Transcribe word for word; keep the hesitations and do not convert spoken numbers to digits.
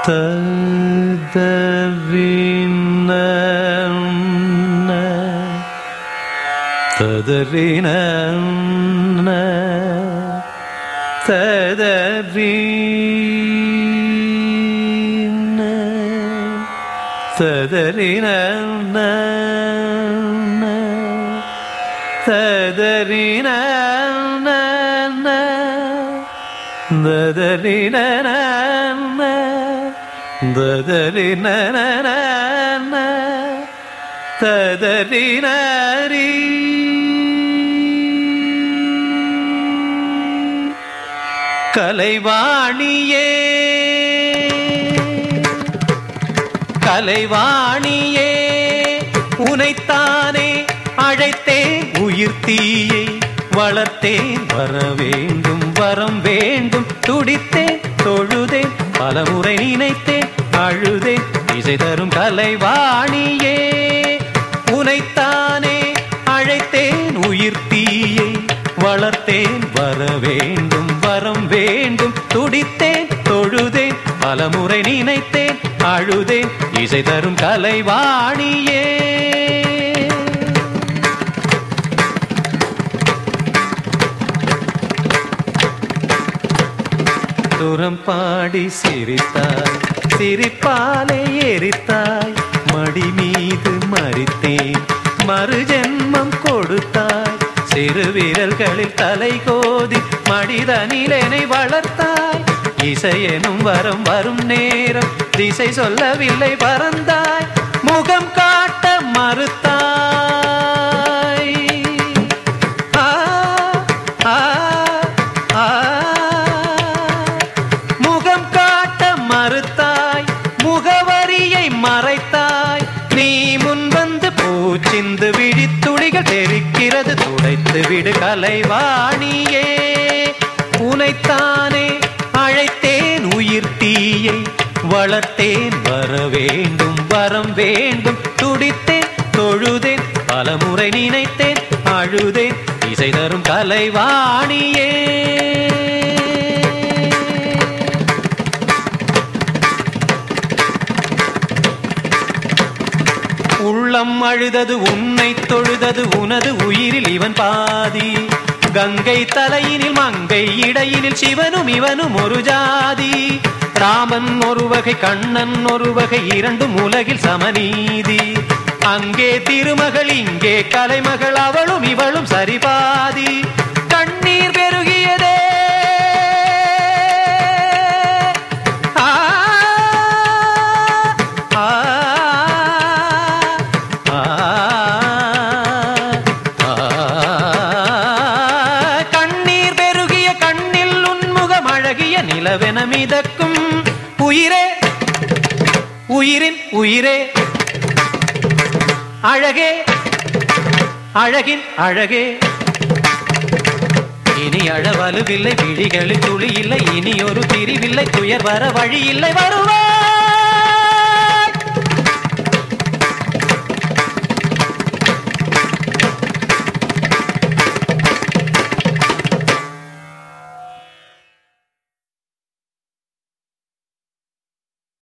ததறின ததறின ததறின ததறின ததறின ததறின ததறின ததறினரி கலைவாணியே கலைவாணியே உனைத்தானே அழைத்தேன் உயிர் தீயை வளர்த்தேன் வர வேண்டும் வரம் வேண்டும் துடித்தேன் தொழுதேன் பலமுறை நினைத்தேன் அழுதேன் இசை தரும் கலைவாணியே உனைத்தானே அழைத்தேன் உயிர் தீயை வளர்த்தேன் வர வேண்டும் வரம் வேண்டும் துடித்தேன் தொழுதேன் பலமுறை நினைத்தேன் அழுதேன் இசை தரும் கலைவாணியே துரம் பாடி சிரித்தாய் சிரிப்பாலே எரித்தாய் மடி மீது மறித்தேன் மறு ஜென்மம் கொடுத்தாய் சிறு விரல்களில் தலை கோதி மடிதனிலனை வளர்த்தாய் இசையெனும் வரம் வரும் நேரம் திசை சொல்லவில்லை பறந்தாய் முகம் காட்ட மறுத்தாய் ஆ ஆ ஆ முகம் காட்ட மறுத்தாய் முகவரியை மறைத்தாய் நீ முன் வந்து பூச்சிந்து விழித்துளிகள் தெரிக்கிறது துடைத்து விடு கலைவாணியே உனைத்தானே அழைத்தேன் உயிர் தீயை வளர்த்தேன் வர வேண்டும் வரம் வேண்டும் துடித்தேன் தொழுதேன் பலமுறை நினைத்தேன் அழுதேன் இசை தரும் கலைவாணியே உள்ளம் அழுதது உன்னை தொழுதது உனது உயிரில் இவன் பாதி கங்கை தலையினில் மங்கை இடையினில் சிவனும் இவனும் ஒரு ஜாதி ராமன் ஒரு வகை கண்ணன் ஒரு வகை இரண்டும் உலகில் சமநீதி அங்கே திருமகள் இங்கே கலைமகள் அவளும் இவளும் சரிபாதி கண்ணீர் பெருகியதே நிலவென மிதக்கும் உயிரே உயிரின் உயிரே அழகே அழகின் அழகே இனி அழவலுவில்லை விழிகளில் துளி இல்லை இனி ஒரு பிரிவில்லை துயர் வர வழி இல்லை வருவா